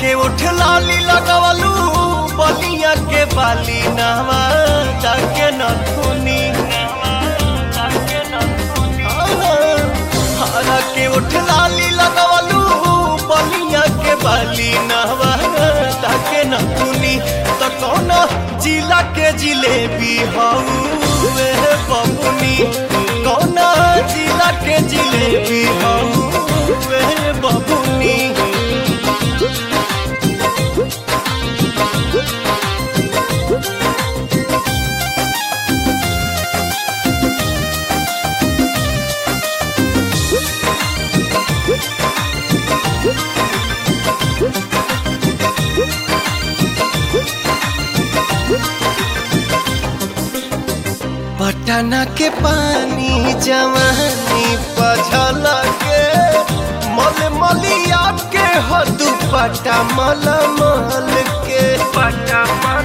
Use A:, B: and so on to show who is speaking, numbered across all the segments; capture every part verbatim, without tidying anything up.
A: के उठ लाली लगवलू बलिया के बाली नावा जाके न धुनी हरा के उठ लाली लगवलू बलिया के बाली नावा जाके न धुनी तो कौन जिला के जिलेबी हऊ वे बबुनी कौन जिला के जिलेबी हऊ वे बबुनी। पटना के पानी जवानी पझल के मल मलिया के हदू पटा मल मल के पटा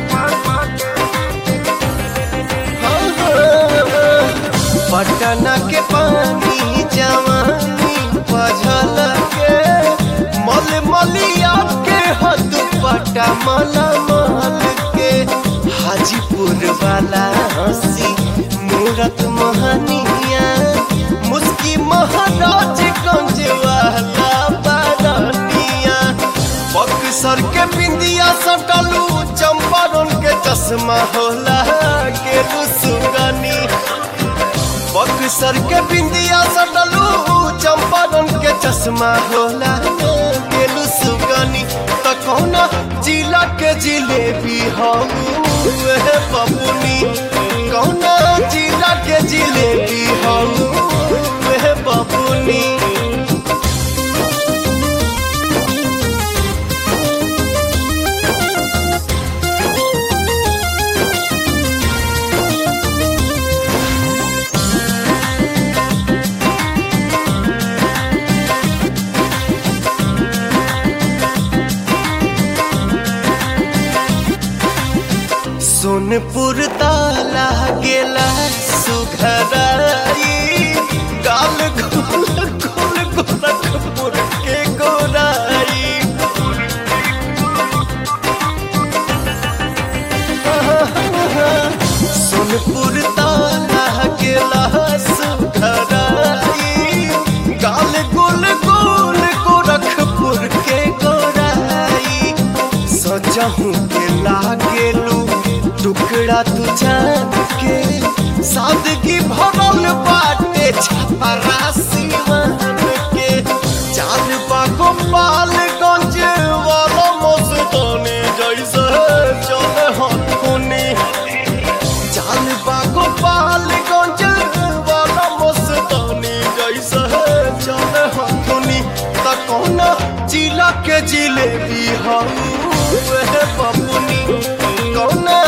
A: पटना के पानी जवानी पझल के मल मलिया के हदू पटा मल मल के हाजीपुर वाला हंसी मूरत मोहनिया मुस्की महाराज गंज वाला बारानिया बक्सर के बिंदिया सटलू चंपारण के चश्मा होला के सुगनी बक्सर के बिंदिया सटलू चंपारण के चश्मा होला के सुगनी तो कौन जिला के जिलेबी हऊ बबुनी कौन जिला के जिलेबी हऊ वे बबुनी। सोनपुर ताला गेला सुघराई गाल गोल गोल गोरखपुर के गोराई सोनपुर ताला गेला सुघराई गाल गोल गोल गोरखपुर के गोराई सजहू के लागेलू टुकड़ा तू जान के सादगी भरल बाटे छपरा सिवान के चार बागो पालगंज वाला मस्तानी जैसे चले हथुनी चार बागो पालगंज वाला मस्तानी जैसे चले हथुनी तो कौन जिला के जिलेबी हऊ वे बबुनी कौन